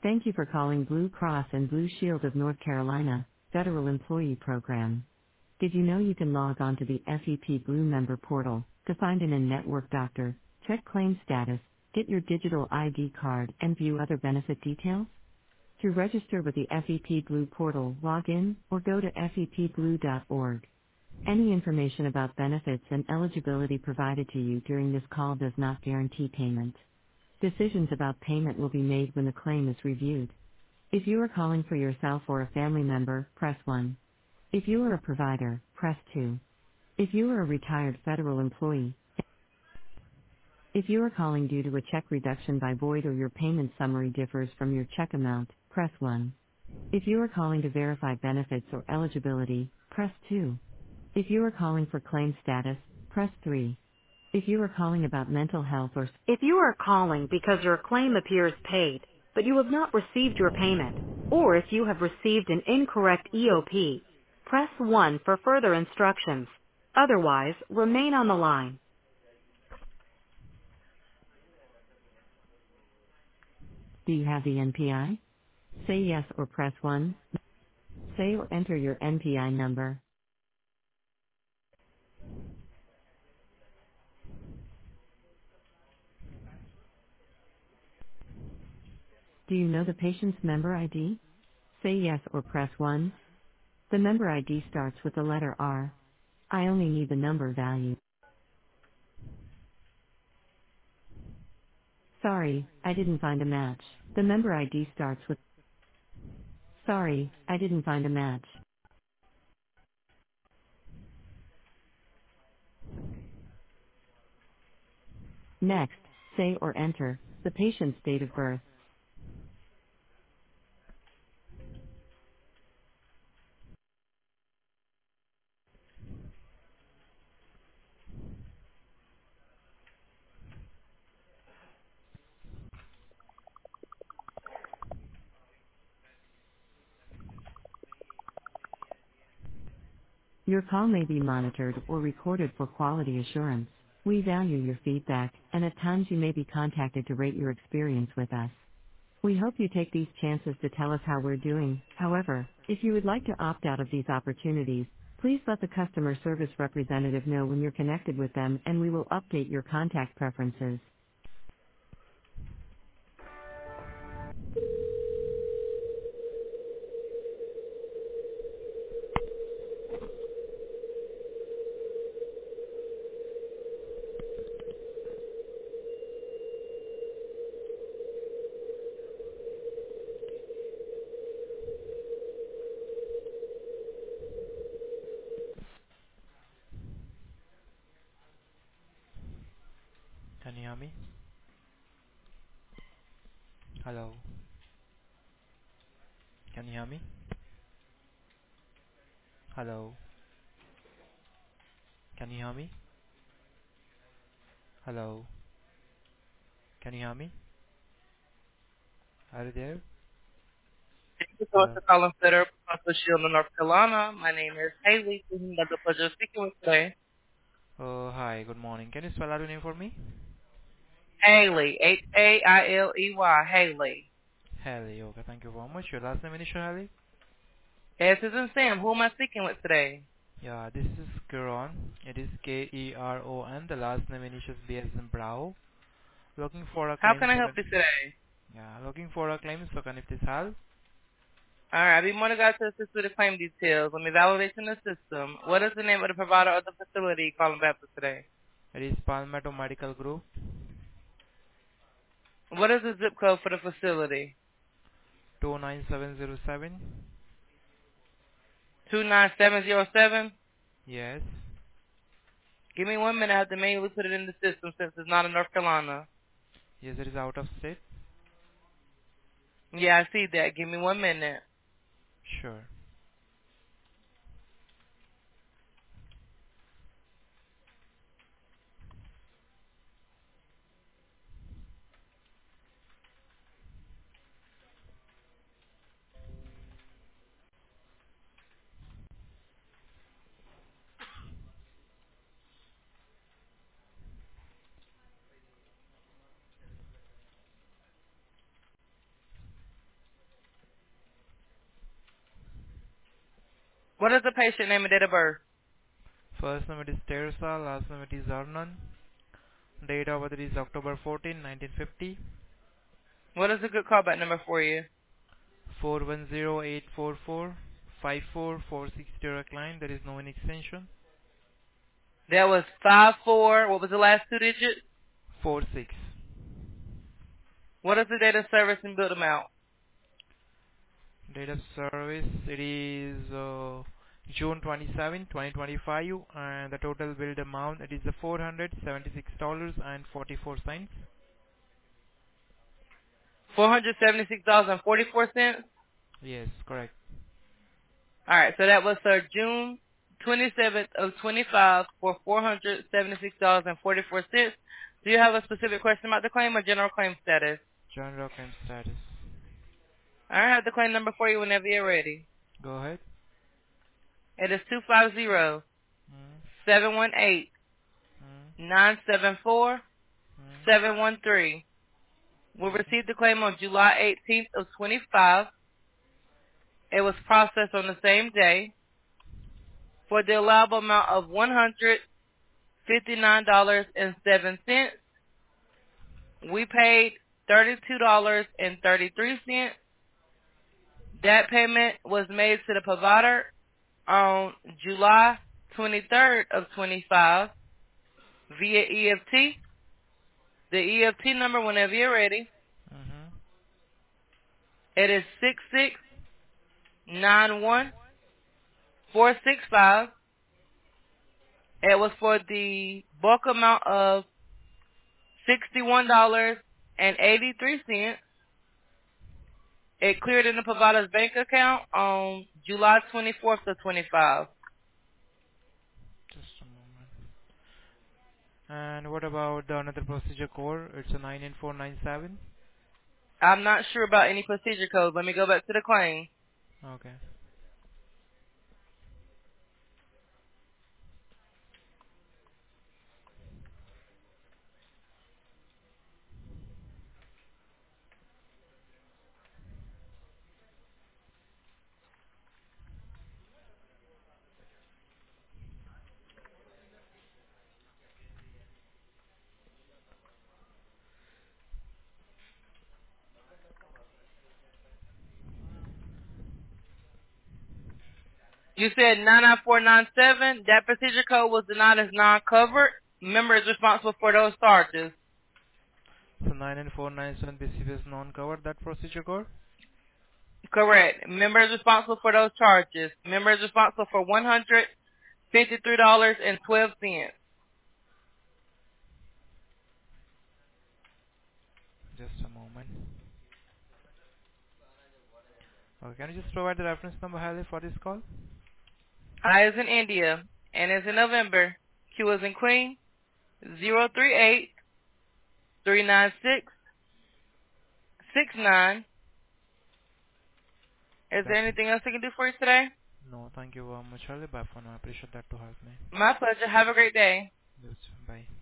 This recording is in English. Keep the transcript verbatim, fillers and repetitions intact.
Thank you for calling Blue Cross and Blue Shield of North Carolina, Federal Employee Program. Did you know you can log on to the F E P Blue member portal to find an in-network doctor, check claim status, get your digital I D card, and view other benefit details? To register with the F E P Blue portal, log in or go to f e p blue dot org. Any information about benefits and eligibility provided to you during this call does not guarantee payment. Decisions about payment will be made when the claim is reviewed. If you are calling for yourself or a family member, press one. If you are a provider, press two. If you are a retired federal employee, if you are calling due to a check reduction by void or your payment summary differs from your check amount, press one. If you are calling to verify benefits or eligibility, press two. If you are calling for claim status, press three. If you are calling about mental health or if you are calling because your claim appears paid, but you have not received your payment, or if you have received an incorrect E O P, press one for further instructions. Otherwise, remain on the line. Do you have the N P I? Say yes or press one. Say or enter your N P I number. Do you know the patient's member I D? Say yes or press one. The member I D starts with the letter R. I only need the number value. Sorry, I didn't find a match. The member I D starts with sorry, I didn't find a match. Next, say or enter the patient's date of birth. Your call may be monitored or recorded for quality assurance. We value your feedback, and at times you may be contacted to rate your experience with us. We hope you take these chances to tell us how we're doing. However, if you would like to opt out of these opportunities, please let the customer service representative know when you're connected with them and we will update your contact preferences. Can you hear me? Hello. Can you hear me? Hello. Can you hear me? Hello. Can you hear me? Are you there? Thank you so much Hello. for calling Federal Blue Shield of North Carolina. My name is Haley. Who I have the pleasure of speaking with today. Oh, hi. Good morning. Can you spell out your name for me? Haley, H A I L E Y, Haley. Haley. Okay. Thank you very much. Your last name initial, Haley? S is in Sam. Who am I speaking with today? Yeah. This is Keron. It is K E R O N. The last name initials B as in Bravo. Looking for a How claim. can I So help can you today? yeah. Looking for a claim. So can if this help? All right, I'll be more than glad to assist with the claim details. Let me validate in the system. What is the name of the provider or the facility calling back for today? It is Palmetto Medical Group. What is the zip code for the facility? Two nine seven zero seven. two nine seven zero seven? Yes. Give me one minute. I have to manually put it in the system since it's not in North Carolina. Yes. It is out of state. Yeah, I see that. Give me one minute. Sure. What is the patient name and date of birth? First name it is Teresa, last name it is Arnan. Date of birth is October fourteenth, nineteen fifty. What is a good callback number for you? four one zero eight four four five four four six direct line. There is no any extension. That was five four. What was the last two digits? four six. What is the date of service and build amount? Date of service it is uh, June twenty-seventh, twenty twenty-five, and the total billed amount it is four hundred seventy-six dollars and forty-four cents. Four hundred seventy-six dollars and forty-four cents. Yes, correct. All right, so that was for June twenty-seventh of twenty-five for four hundred seventy-six dollars and forty-four cents. Do you have a specific question about the claim or general claim status? General claim status. I have the claim number for you whenever you're ready. Go ahead. It is two five zero Mm, seven one eight mm, nine seven four mm. seven one three. We received the claim on July eighteenth of twenty-five. It was processed on the same day for the allowable amount of one hundred fifty-nine dollars and seven cents. We paid thirty-two dollars and thirty-three cents. That payment was made to the provider on July twenty-third of twenty-five via E F T. The E F T number, whenever you're ready, Mm-hmm. it is six six nine one four six five. It was for the bulk amount of sixty-one dollars and eighty-three cents. It cleared in the provider's bank account on July twenty-fourth of twenty-five. Just a moment. And what about the another procedure code? It's a nine eight four nine seven. I'm not sure about any procedure code. Let me go back to the claim. Okay. You said nine nine four nine seven. That procedure code was denied as non-covered. Member is responsible for those charges. So nine eight four nine seven B C P is non-covered that procedure code? Correct. Member is responsible for those charges. Member is responsible for one hundred fifty-three dollars and twelve cents. Just a moment. Okay, can you just provide the reference number highly for this call? I is in India. N is in November. Q is in Queen. Zero three eight three nine six six nine. Is there That's anything else I can do for you today? no, thank you very much, Charlie. Bye for now. I appreciate that to help me. My pleasure. Have a great day. Yes, bye.